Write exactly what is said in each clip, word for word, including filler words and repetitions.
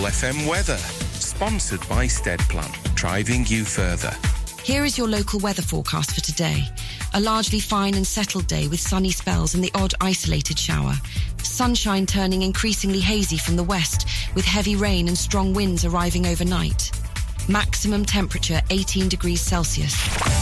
Ribble F M weather. Sponsored by Steadplan, driving you further. Here is your local weather forecast for today. A largely fine and settled day with sunny spells and the odd isolated shower. Sunshine turning increasingly hazy from the west, with heavy rain and strong winds arriving overnight. Maximum temperature eighteen degrees Celsius.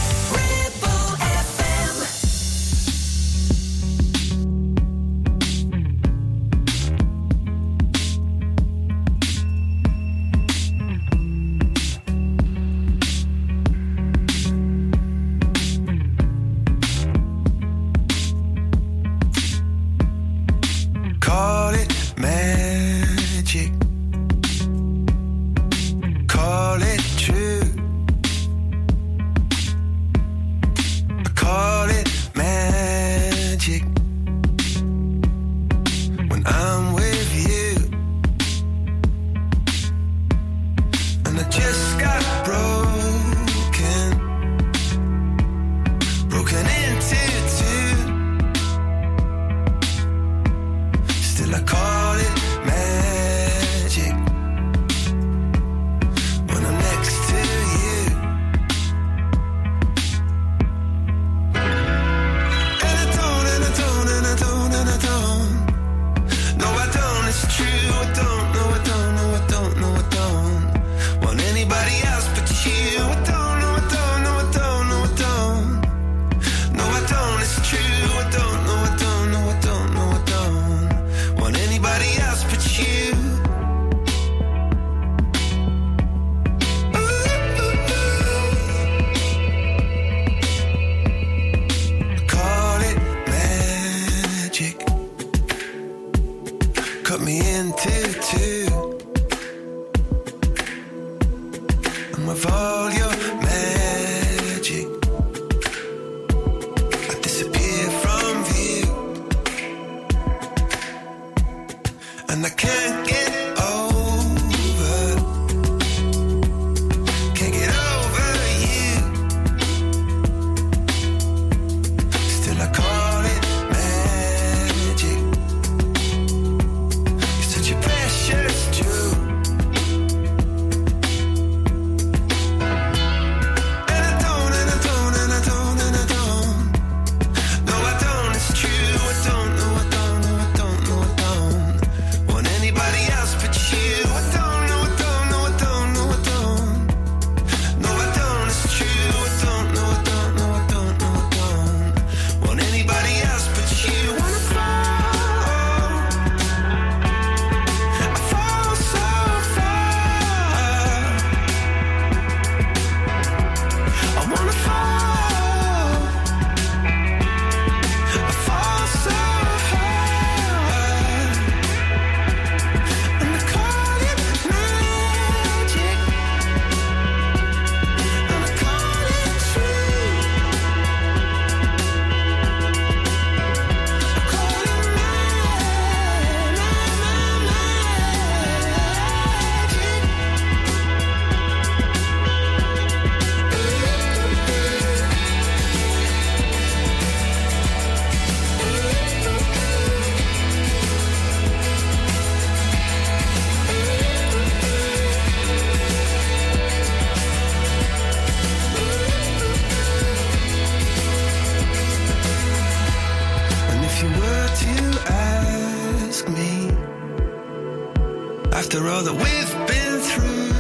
After all that we've been through,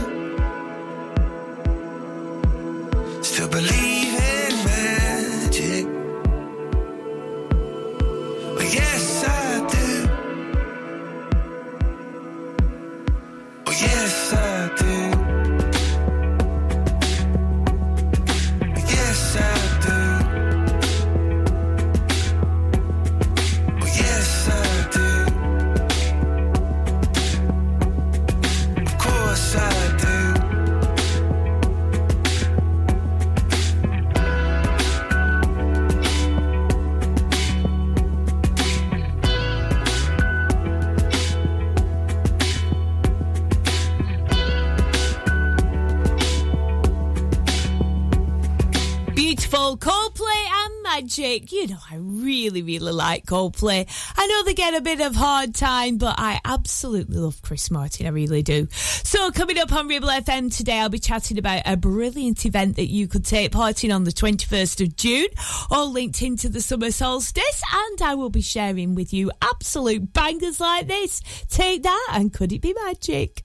still believe in magic. Oh, yes, I do. Oh, yes, I do. Oh, yes, I do. Oh, yes, I do. Of course I do. Magic. You know, I really, really like Coldplay. I know they get a bit of hard time, but I absolutely love Chris Martin. I really do. So coming up on Ribble F M today, I'll be chatting about a brilliant event that you could take part in on the twenty-first of June, all linked into the summer solstice, and I will be sharing with you absolute bangers like this. Take that, and Could It Be Magic?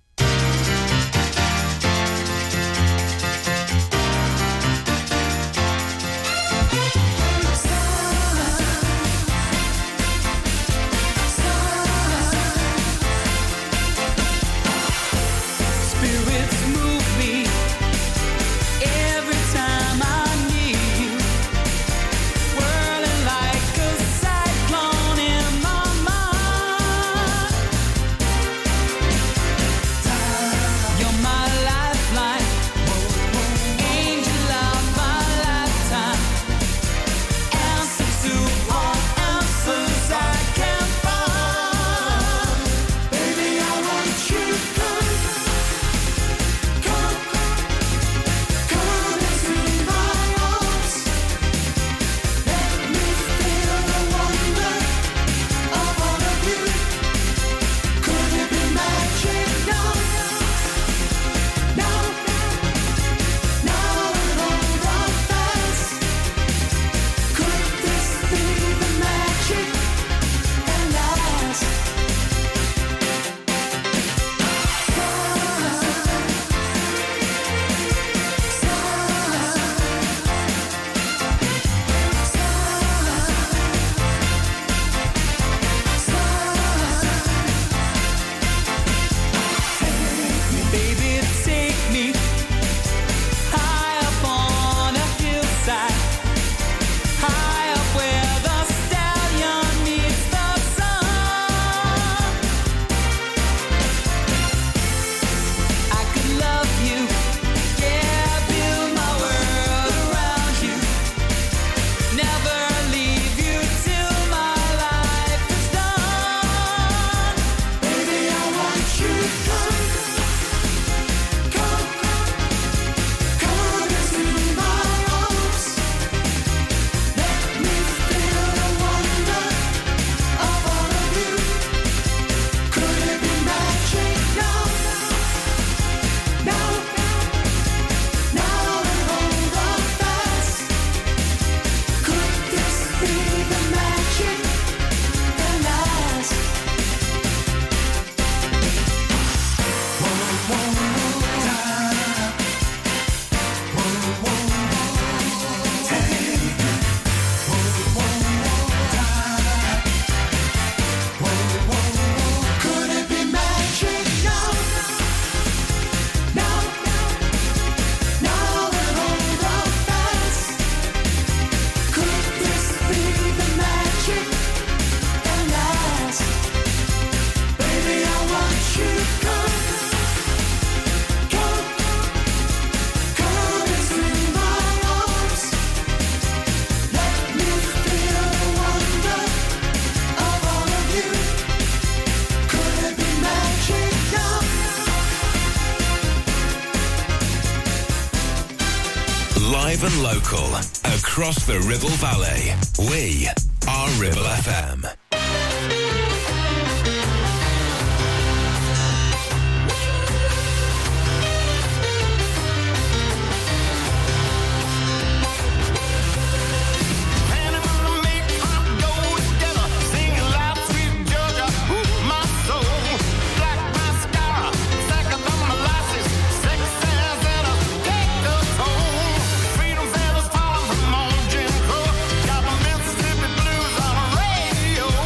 Live and local, across the Ribble Valley, we are Ribble F M. Freedom feathers falling from old Jim Crow. Got the Mississippi blues on the radio.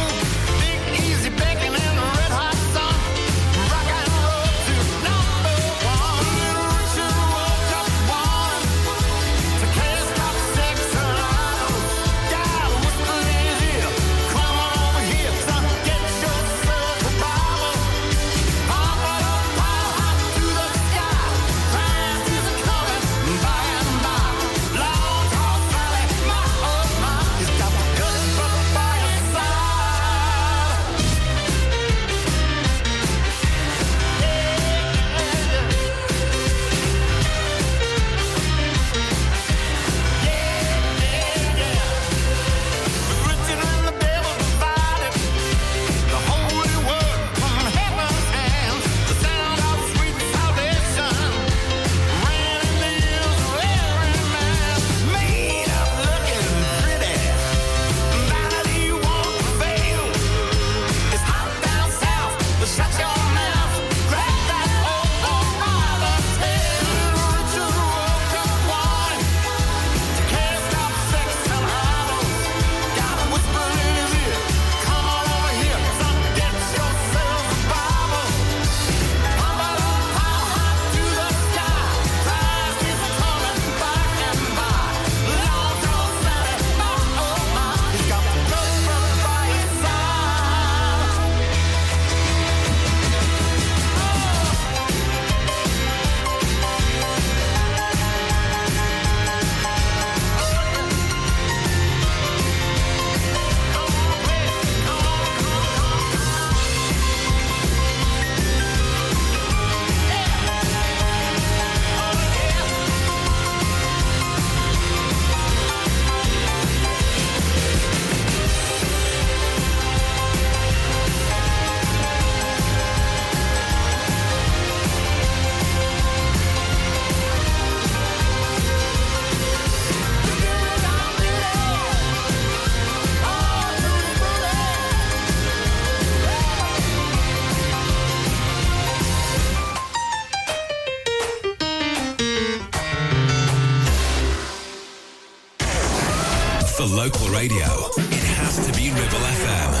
local radio, it has to be Ribble F M.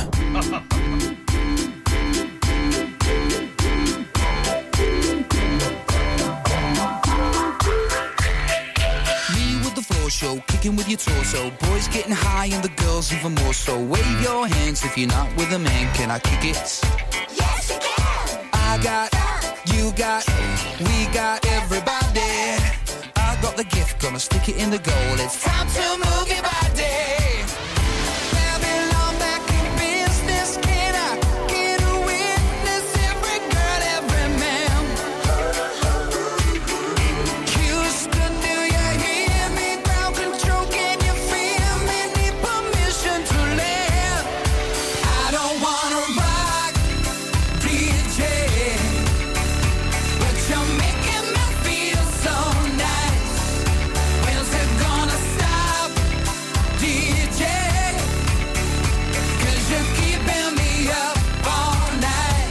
Show, kicking with your torso. Boys getting high and the girls even more so. Wave your hands if you're not with a man. Can I kick it? Yes, you can. I got, you got, we got everybody. I got the gift, gonna stick it in the goal. It's time to move your body. Babylon back in business. Can I get a witness? Every girl, every man. Houston, do you hear me? Ground control, can you feel me? Need permission to land. I don't wanna rock, D J, but you're making me feel so nice. When's it gonna stop, D J? 'Cause you're keeping me up all night.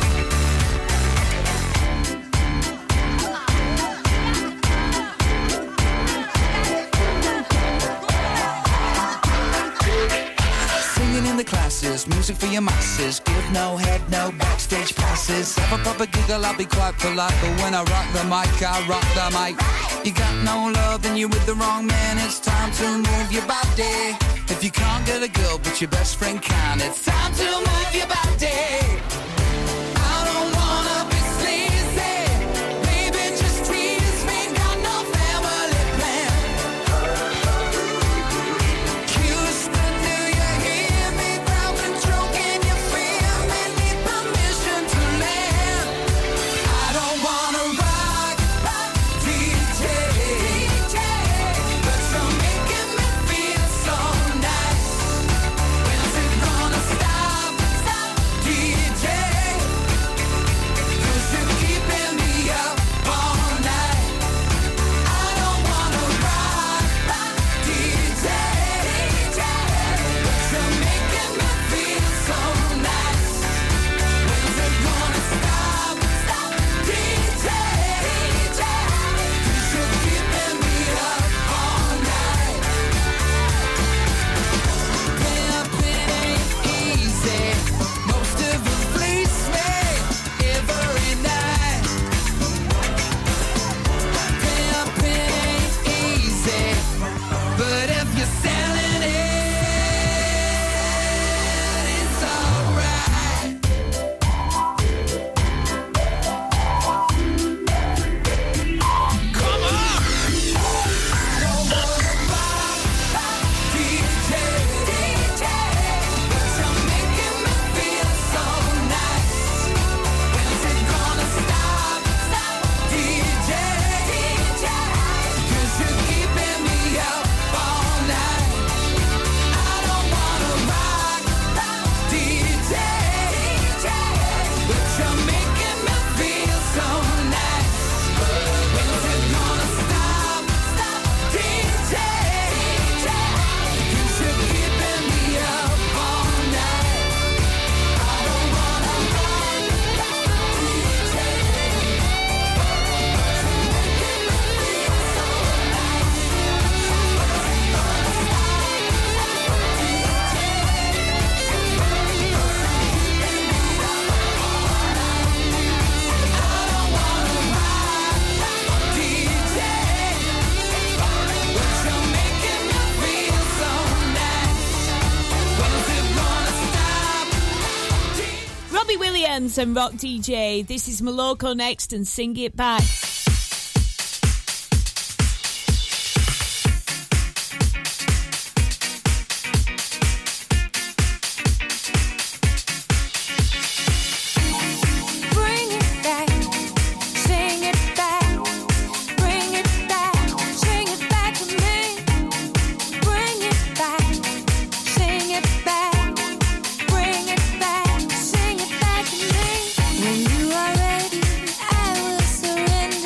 Singing in the classes, music for your masses. Give no head, no backstage passes. Have a proper giggle, I'll be quite polite. But when I rock the mic, I rock the mic. You got no love, then you're with the wrong man. It's time to move your body. If you can't get a girl, but your best friend can, it's time to move your body. I don't wanna be sleazy. Baby, just tease me. Got no family plan. Houston, do you hear me? Ground control, can you feel me? Need permission to land. I don't wanna rock, D J, but you're making me feel so nice. When's it gonna stop, D J? 'Cause you're keeping me up all night. I don't wanna rock, D J, but you're making me feel so nice. When's it gonna stop, D J? 'Cause you're keeping me up all night. Pimping ain't easy. Most of us fleece me every night. Pimping ain't easy, but if you're selling it, it's alright. Come on! I don't wanna rock, D J, but you're making me feel so nice. When's it gonna stop, D J? 'Cause you're keeping me up all night. I don't wanna rock, D J, but you're making me feel so nice. When's it gonna stop, D J? 'Cause you're keeping me up all night. I don't wanna rock, D J, but you're making me feel so nice. Robbie Williams and Rock D J. This is Moloko next and Sing It Back. Bring it back, sing it back, bring it back, sing it back to me. Bring it back, sing it back, bring it back, sing it back to me. When you are ready, I will surrender.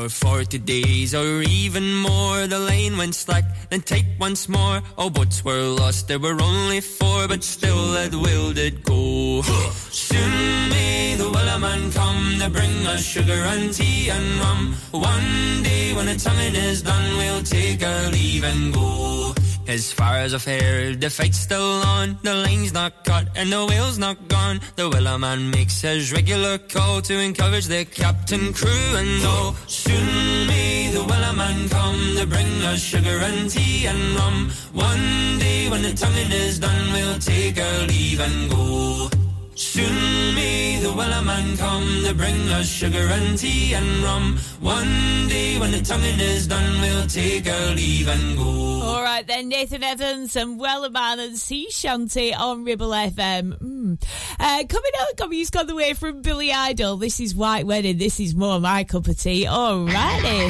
for forty days or even more. The lane went slack, then tight once more. All boats were lost, there were only four, but still that will did go. Soon may the Wellerman come to bring us sugar and tea and rum. One day when the tonguing is done, we'll take our leave and go. As far as I've heard, the fight's still on. The line's not cut and the whale's not gone. The Wellerman makes his regular call to encourage the captain, crew and all. Soon may the Wellerman come to bring us sugar and tea and rum. One day when the tonguing is done, we'll take our leave and go. Soon may the Wellerman come to bring us sugar and tea and rum. One day when the tonguing is done, we'll take our leave and go. All right then, Nathan Evans and Wellerman and Sea Shanty on Ribble F M. Mm. Uh, coming up, got music on the way from Billy Idol. This is White Wedding. This is more my cup of tea. All righty.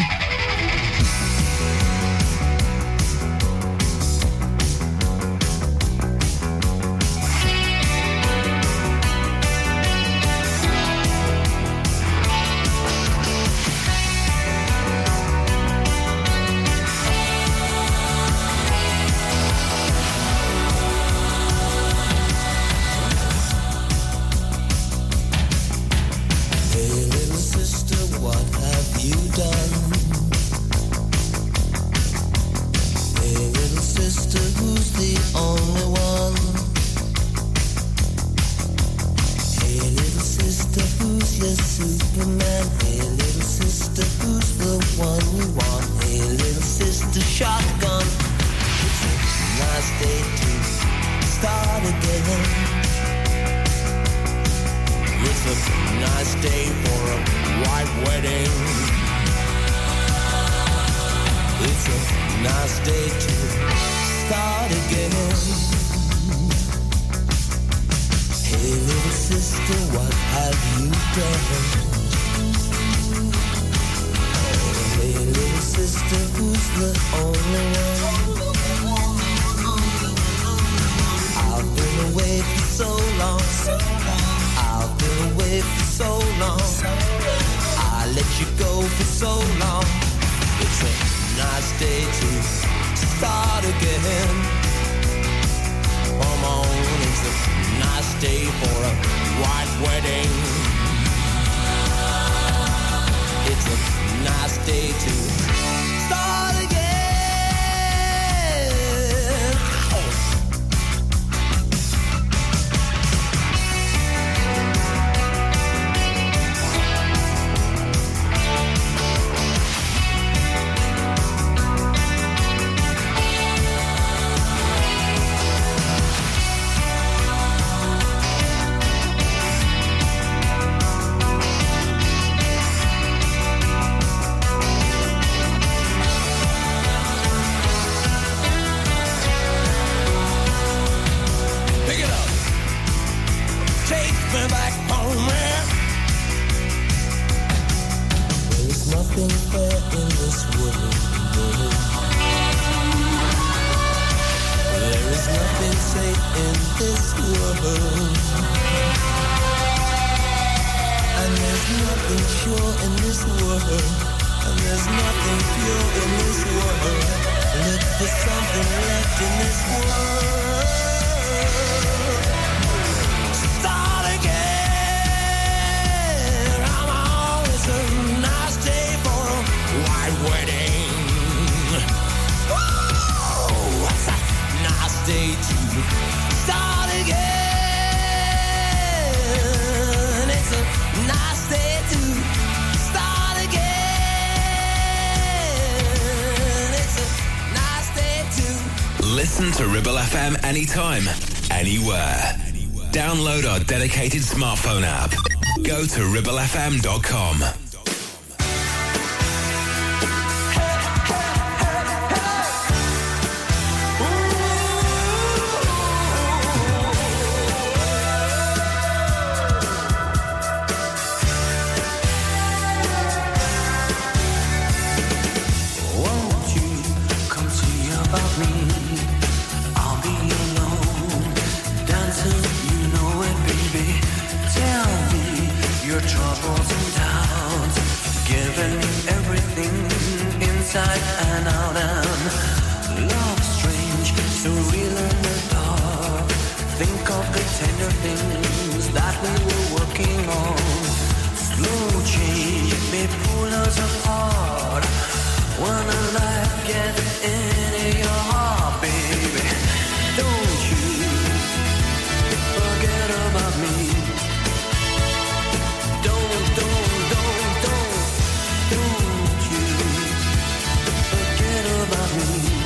Listen to Ribble F M anytime, anywhere. Download our dedicated smartphone app. Go to ribble f m dot com. Troubles and doubts. hanging out and love strange, surreal in the dark. Think of the tender things that we were working on. Slow change may pull us apart. When the light gets into your heart, baby, don't you forget about me. Don't, don't, don't, don't, don't you forget about me.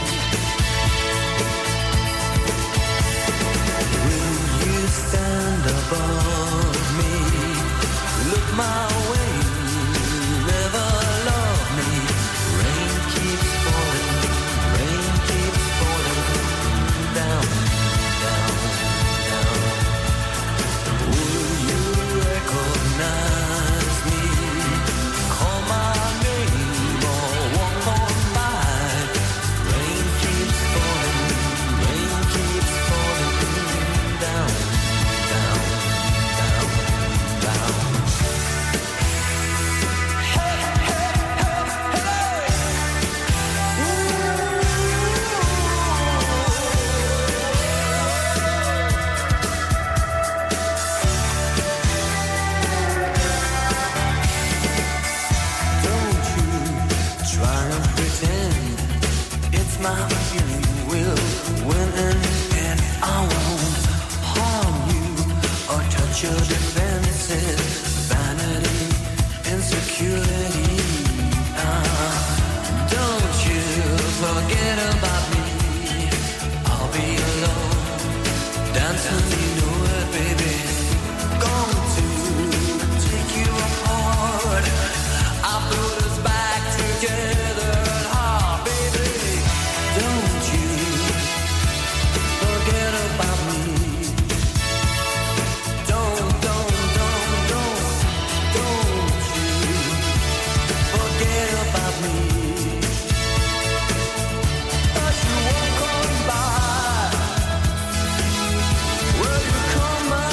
Will you stand above me? Look my way, never love me. Rain keeps falling, rain keeps falling down, down, down. Will you recognize me? Call my name or walk on by. Rain keeps falling, rain keeps falling down, down, down, down. Try to pretend it's my feeling will win in the end. I won't harm you or touch your defenses. Vanity, insecurity. Ah, don't you forget about me. I'll be alone, dancing, you know it, baby. Going to take you apart. I put us back together. Ah, baby, don't you forget about me. Don't, don't, don't, don't, don't you forget about me. As you walk on by, will you call my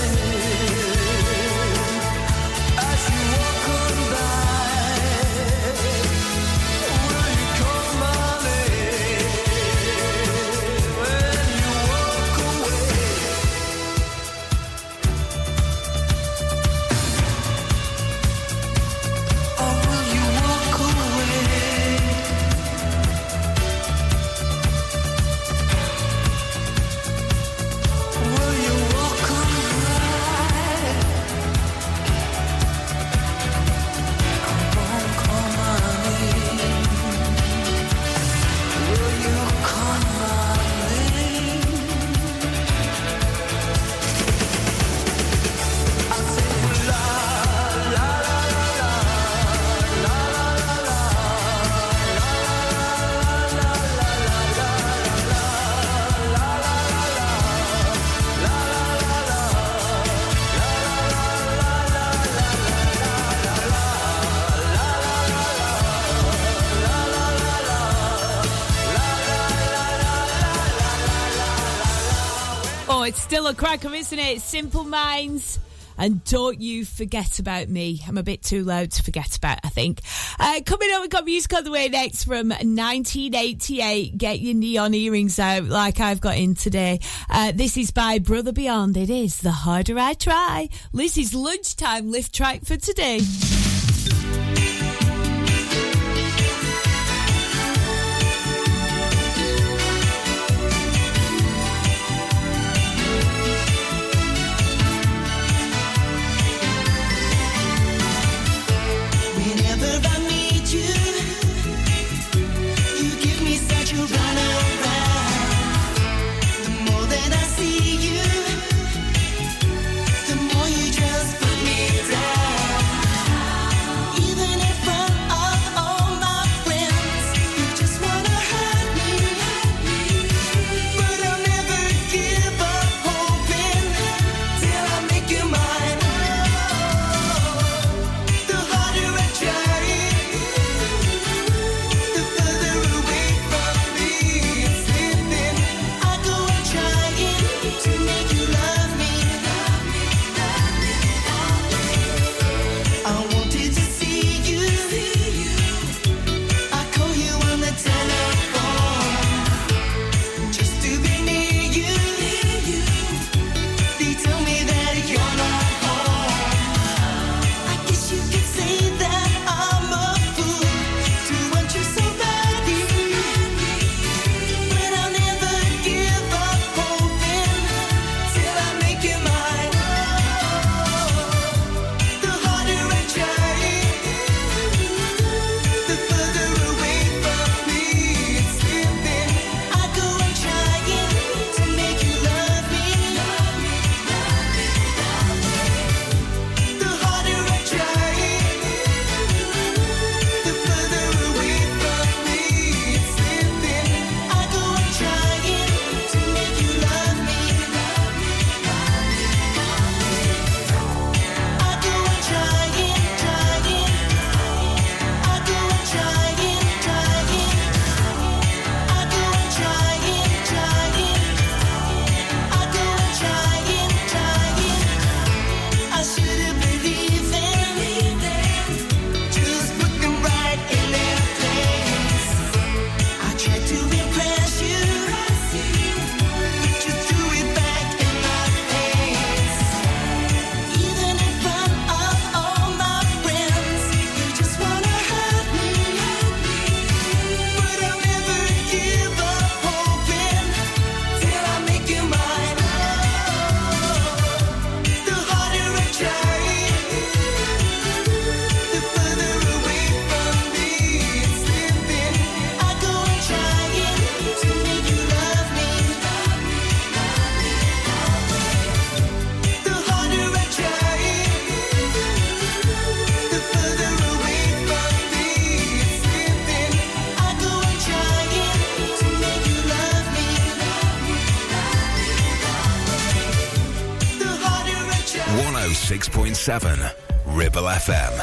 name? As you walk on by, will you call my name? When you walk away, or will you walk away? Will you walk on by? I won't call my name. Will you call my name? I say la la la la la la la Oh, it's still a cracker, isn't it? Simple Minds. And don't you forget about me. I'm a bit too loud to forget about, I think. Uh, coming up, we've got music on the way next from nineteen eighty-eight. Get your neon earrings out like I've got in today. Uh, this is by Brother Beyond. It is The Harder I Try. Lizzie's lunchtime lift track for today. Whenever I meet you, you give me such a runaround. The more that I see you, the more you just put me down. one oh six point seven Ribble F M.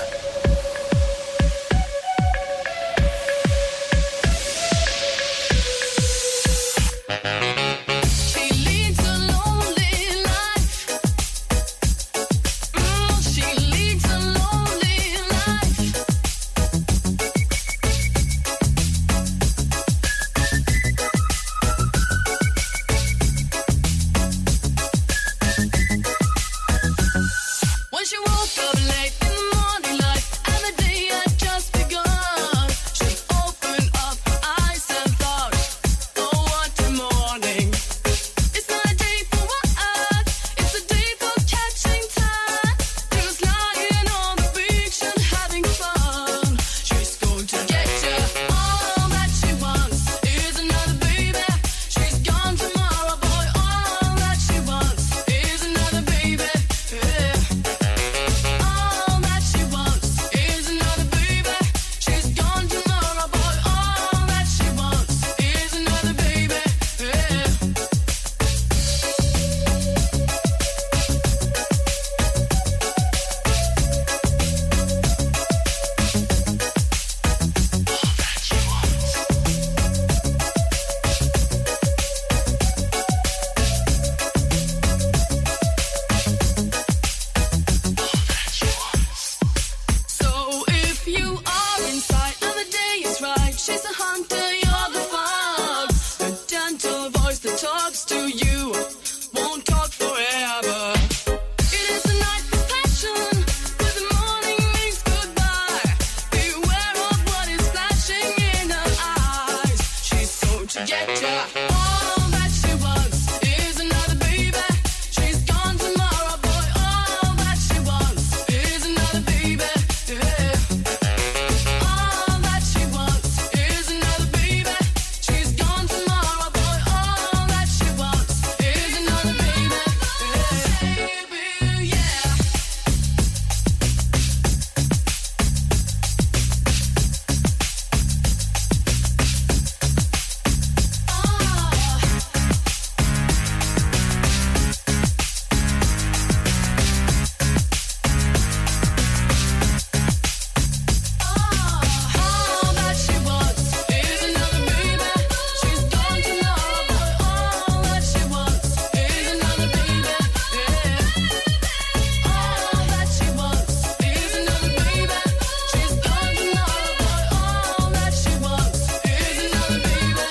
When she woke up late in the morning light and the day had just begun, she opened up her eyes and thought, oh, what a morning. It's not a day for what, it's a day for catching time. Just lying on the beach and having fun. She's going to get you. All that she wants is another baby. She's gone tomorrow, boy. All that she wants is another baby. Yeah. All that she wants is another baby. She's gone tomorrow, boy. All that she wants is another baby. Yeah. So if you are inside and the day is right, she's the hunter, you're the fox. The gentle voice that talks to you won't talk forever. It is the night for passion, but the morning means goodbye. Beware of what is flashing in her eyes. She's so to get ya. All that she wants is another baby. She's gone tomorrow, boy. All that she wants is another baby. Yeah. All that she wants is another baby. She's gone tomorrow, boy. All that she wants is another baby. Yeah. Baby, yeah. All that she wants is another baby. She's gone tomorrow, boy. All that she wants is another baby. Yeah. All that she wants is another baby. She's gone tomorrow, boy. All that she wants is another baby.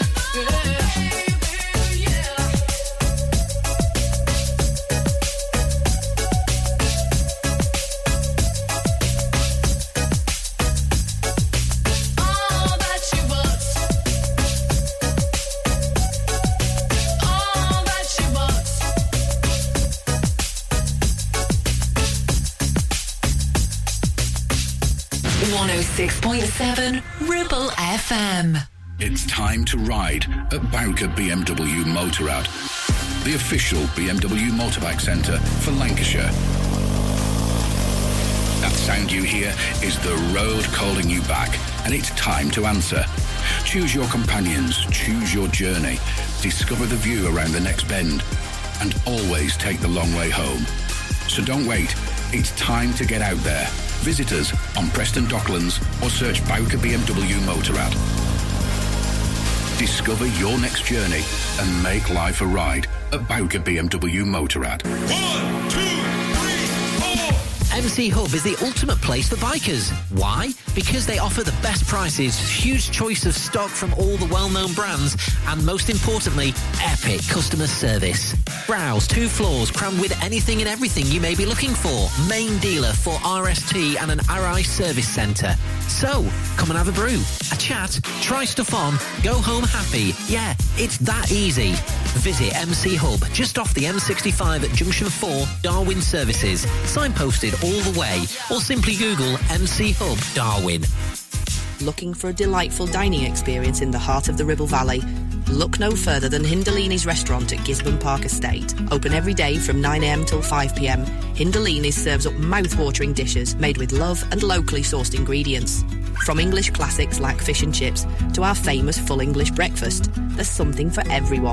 Yeah. Yeah. All that she wants. All that she wants. one oh six point seven Ribble F M. It's time to ride at Bowker B M W Motorrad, the official B M W motorbike centre for Lancashire. That sound you hear is the road calling you back, and it's time to answer. Choose your companions, choose your journey, discover the view around the next bend, and always take the long way home. So don't wait, it's time to get out there. Visit us on Preston Docklands or search Bowker B M W Motorrad. Discover your next journey and make life a ride at Bowker B M W Motorrad. One, two, three, four. M C Hub is the ultimate place for bikers. Why? Because they offer the best prices, huge choice of stock from all the well-known brands, and most importantly, epic customer service. Browse two floors crammed with anything and everything you may be looking for. Main dealer for R S T and an R I service centre. So, come and have a brew, a chat, try stuff on, go home happy. Yeah, it's that easy. Visit M C Hub, just off the M sixty-five at Junction four, Darwin Services. Signposted all the way, or simply Google M C Hub Darwin. Looking for a delightful dining experience in the heart of the Ribble Valley? Look no further than Hindalini's restaurant at Gisborne Park Estate. Open every day from nine a m till five p m. Hindalini's serves up mouth-watering dishes made with love and locally sourced ingredients. From English classics like fish and chips to our famous full English breakfast, there's something for everyone.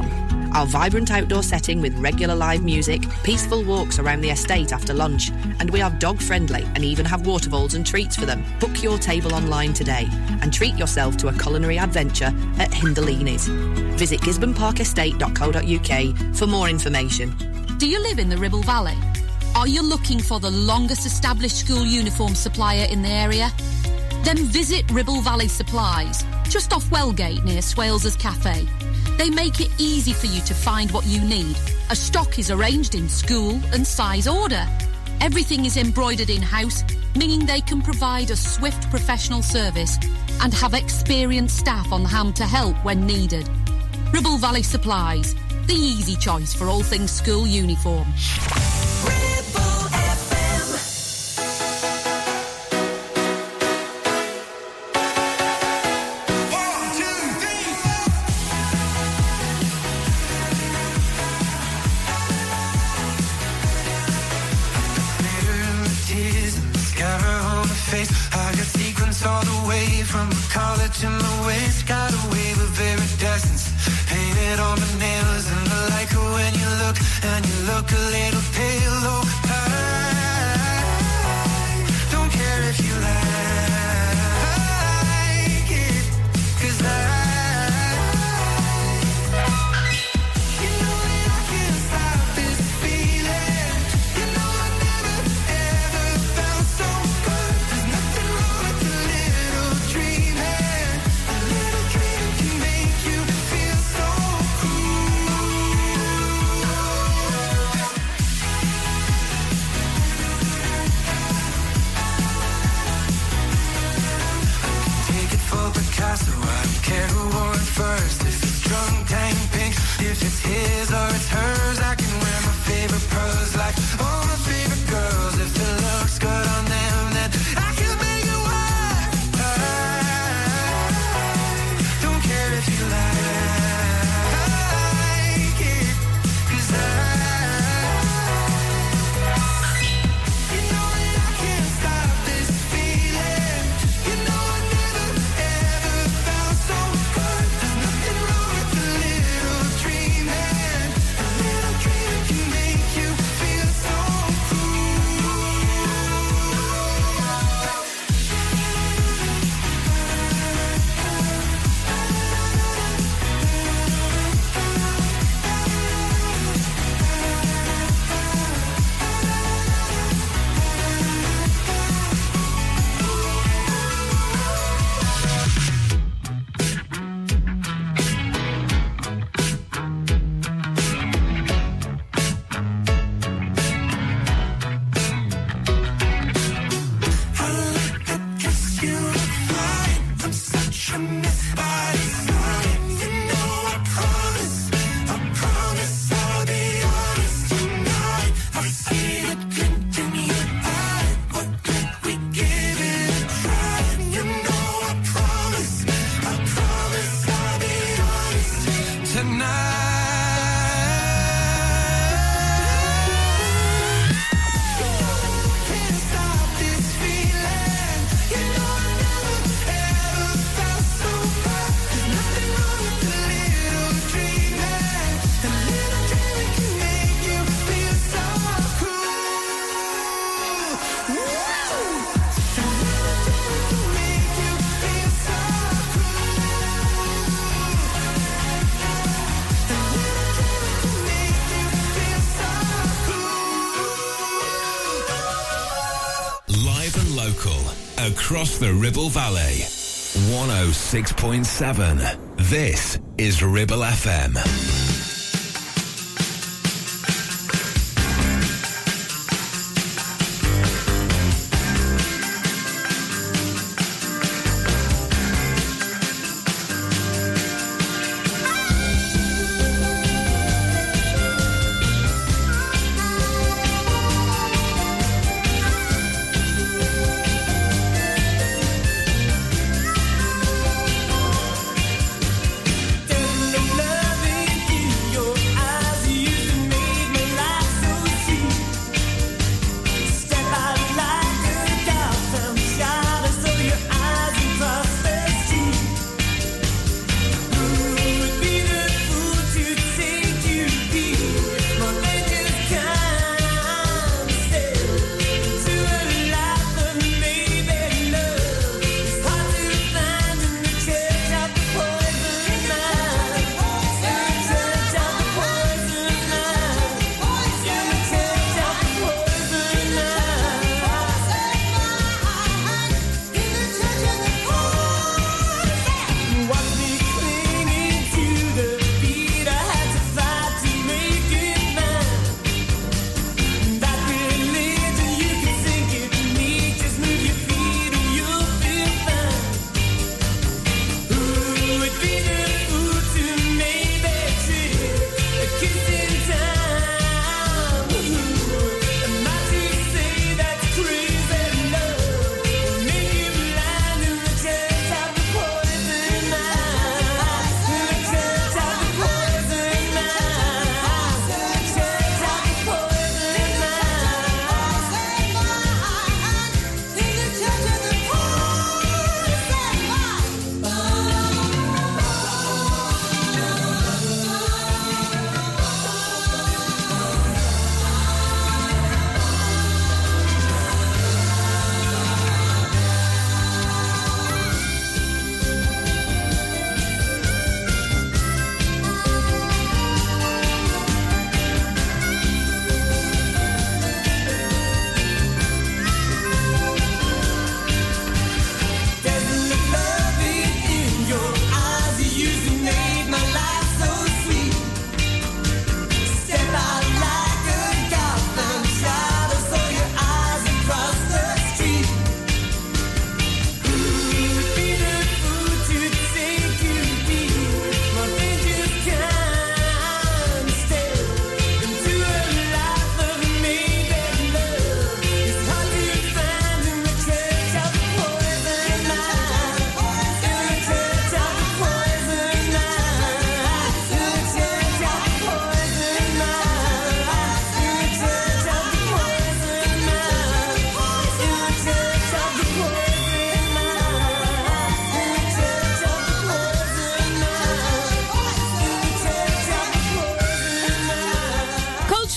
Our vibrant outdoor setting with regular live music, peaceful walks around the estate after lunch, and we are dog friendly and even have water bowls and treats for them. Book your table online today and treat yourself to a culinary adventure at Hindalini's. Visit gisborne park estate dot co dot uk for more information. Do you live in the Ribble Valley? Are you looking for the longest established school uniform supplier in the area? Then visit Ribble Valley Supplies, just off Wellgate near Swales's Cafe. They make it easy for you to find what you need, as stock is arranged in school and size order. Everything is embroidered in-house, meaning they can provide a swift professional service and have experienced staff on hand to help when needed. Ribble Valley Supplies, the easy choice for all things school uniform. All the way from the collar to my waist, got a wave of iridescence painted on my nails, and I like it when you look, and you look a little pale. Oh, I don't care if you like it, 'cause I so I don't care who wore it first. If it's drunk, tank pink, if it's his or it's hers, I can wear my favorite pearls like all my favorite girls. If it looks good on them, then I can make it work. I don't care if you like it, 'cause I, you know that I can't stop this feeling. You know I never across the Ribble Valley. one oh six point seven. This is Ribble F M. Loving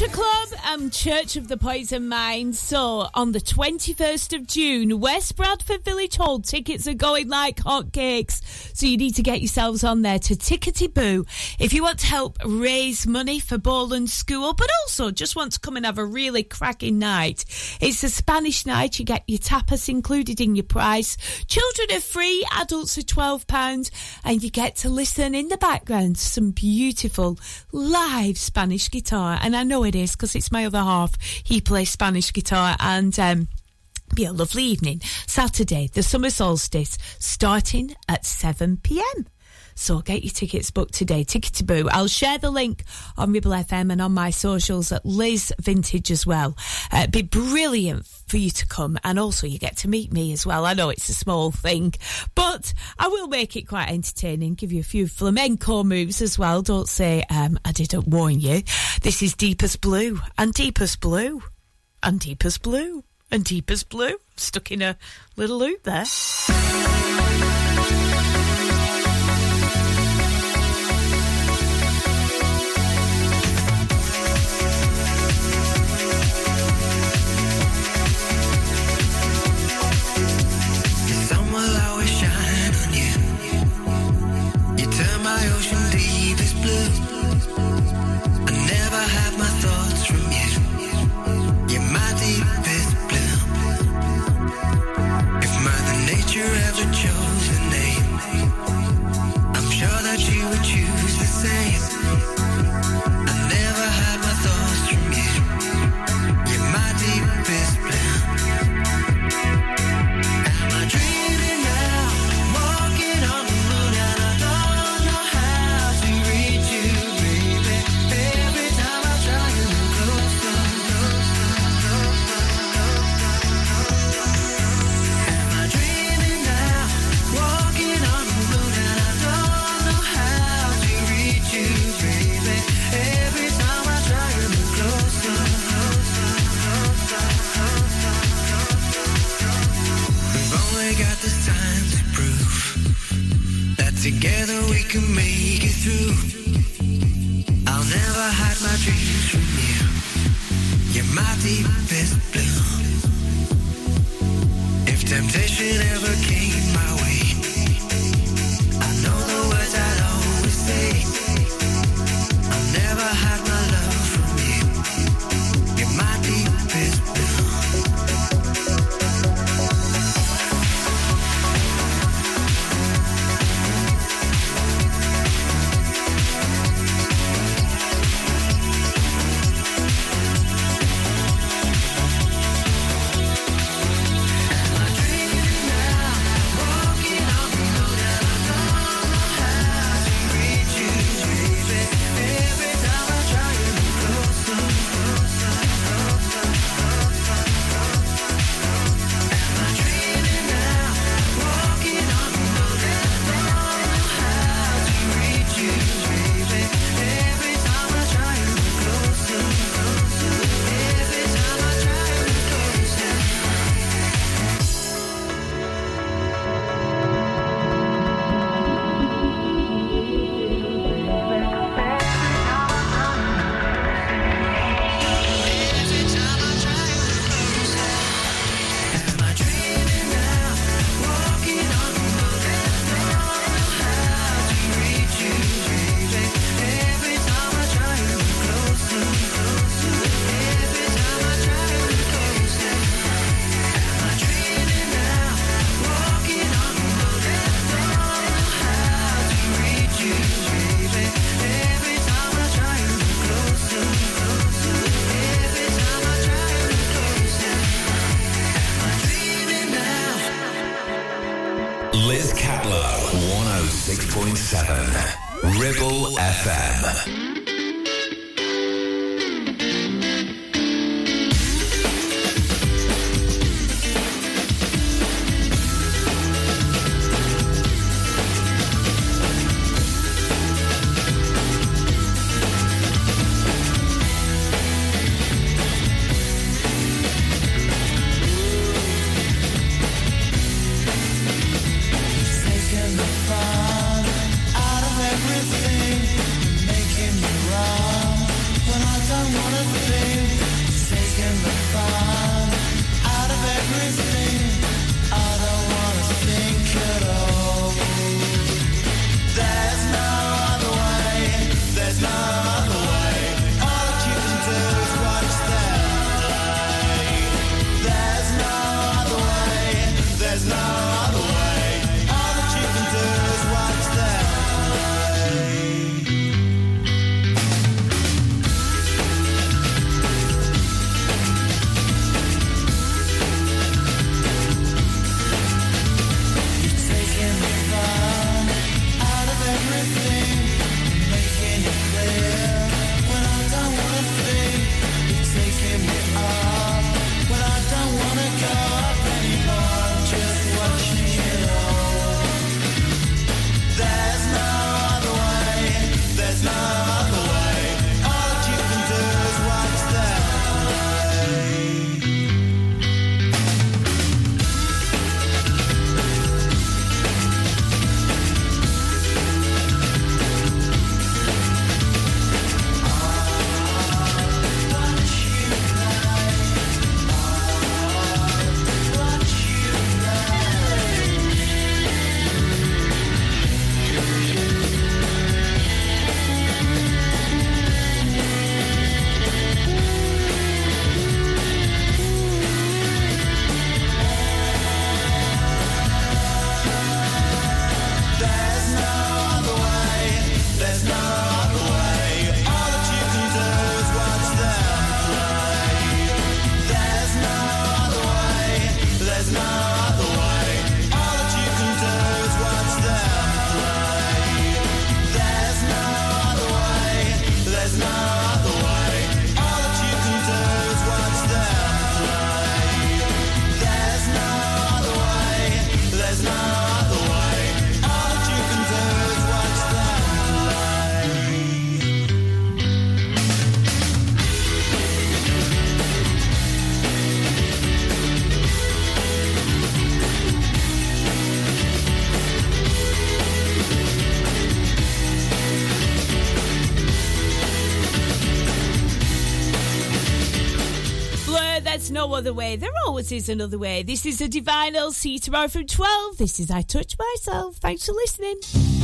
Country Club and Church of the Poison Mind. So, on the twenty-first of June, West Bradford Village Hall tickets are going like hotcakes. So, you need to get yourselves on there to Tickety Boo if you want to help raise money for Bowland School, but also just want to come and have a really cracking night. It's a Spanish night. You get your tapas included in your price. Children are free, adults are twelve pounds, and you get to listen in the background to some beautiful live Spanish guitar. And I know it is because it's my other half. He plays Spanish guitar, and um, be a lovely evening. Saturday, the summer solstice, starting at seven p.m. So get your tickets booked today. Tickety Boo. I'll share the link on Ribble F M and on my socials at Liz Vintage as well. Uh, it'd be brilliant for you to come, and also you get to meet me as well. I know it's a small thing, but I will make it quite entertaining, give you a few flamenco moves as well. Don't say um, I didn't warn you. This is Deepest Blue, and Deepest Blue, and Deepest Blue, and Deepest Blue. Stuck in a little loop there. Together we can make it through. I'll never hide my dreams from you. You're my deepest blue. If temptation ever came my way, I know the words I'd always say. I'll never hide my love from you. You're my deepest blue. Liz Catlow, one oh six point seven, Ribble F M. Taking the fun out of everything, making you anything, taking the fun out of everything. I don't wanna think at all. There's no other way, there's no other way. All that you can do is watch them play. There's no other way, there's no other way. All that you can do is watch them play. You're taking the fun out of everything, making it clear when I don't wanna think. You're taking me up when I don't wanna go up anymore. I'm just watching it all. There's no other way, there's no other way. All that you can do is watch them play. There's no other way, there's no other way. All that you can do is watch them play. There's no other way, there's no other way. All that you can do is watch them play. There's no other way, there's no other way. All that you can do is watch them play. There's no other way, there's no other way. All that you can do is watch them play. Blur, that's no other way. There always is another way. This is a Divine L C tomorrow from twelve. This is I Touch Myself. Thanks for listening.